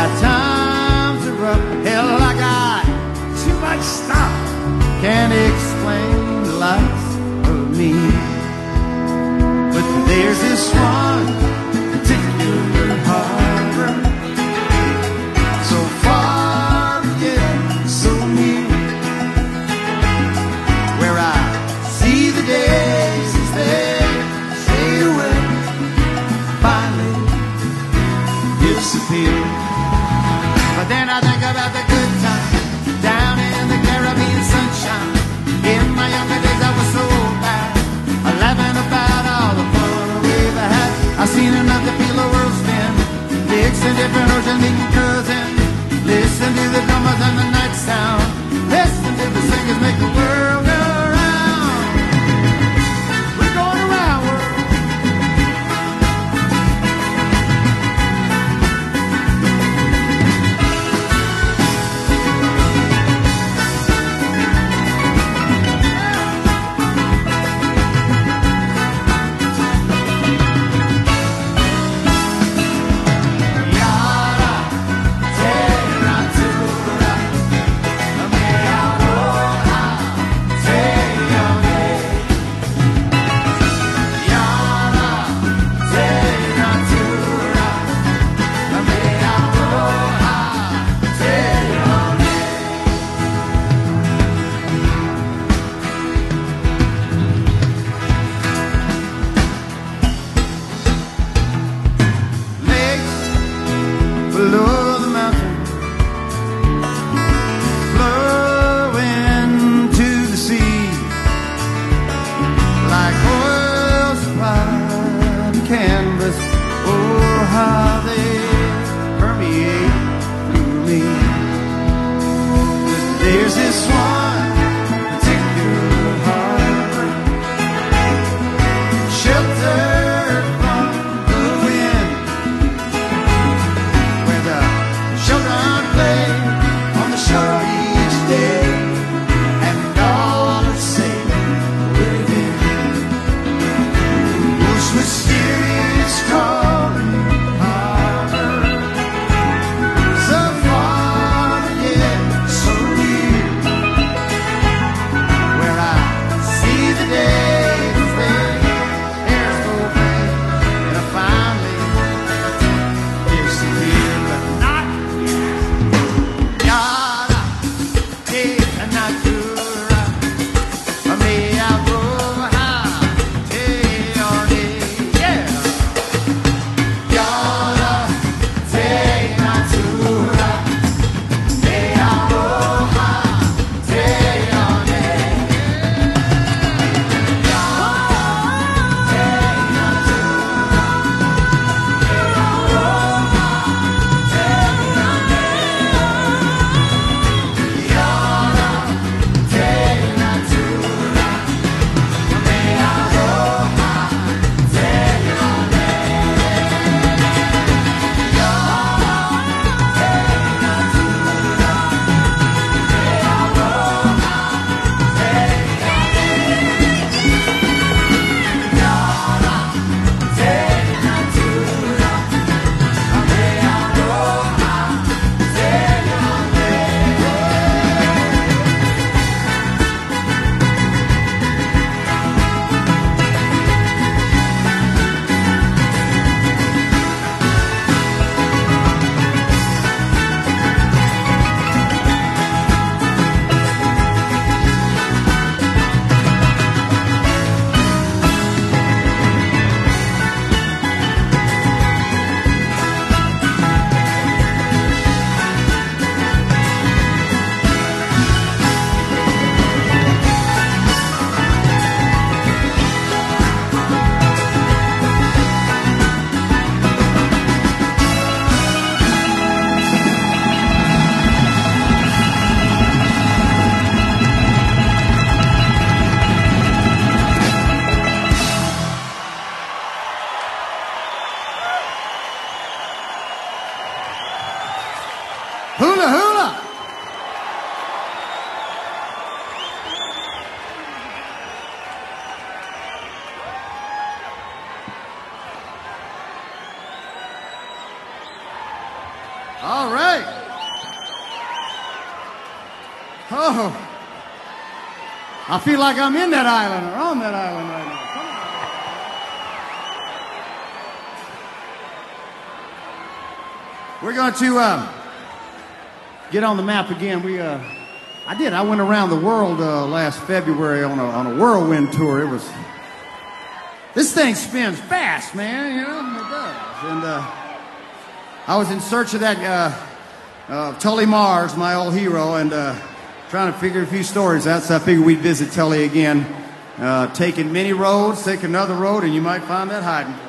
times are rough. Hell, I got too much stuff. Can't explain the likes of me. But there's this one particular harbor, so far yet so near, where I see the days as they fade away, finally disappear. But then I think about the good times down in the Caribbean sunshine. In my younger days I was so bad, laughing about all the fun we've had. I've seen enough to feel the world spin, mix in different oceans, meeting cousins. Listen to the drummers and the night sound. Listen to the singers make the world go round. We're going around world. Below the mountain, flowing to the sea, like oil supplied canvas. Oh, how they permeate through me. But there's this one particular harbor, sheltered from the wind, where the children play on the shore each day, and all are safe within. This mysterious calling harbor, so far yet so near, where I see the days they hair so fade, and I finally disappear, but not yada, hey, natura, me aloha, hey, on yeah. Yada, hey, natura, me aloha, hey, on Hula hula! All right. Oh. I feel like I'm in that island or on that island right now. Come on. We're going to get on the map again. I went around the world last February on a whirlwind tour. This thing spins fast, man. You know it does. And I was in search of that Tully Mars, my old hero, and trying to figure a few stories out. So I figured we'd visit Tully again, taking many roads, take another road, and you might find that hiding.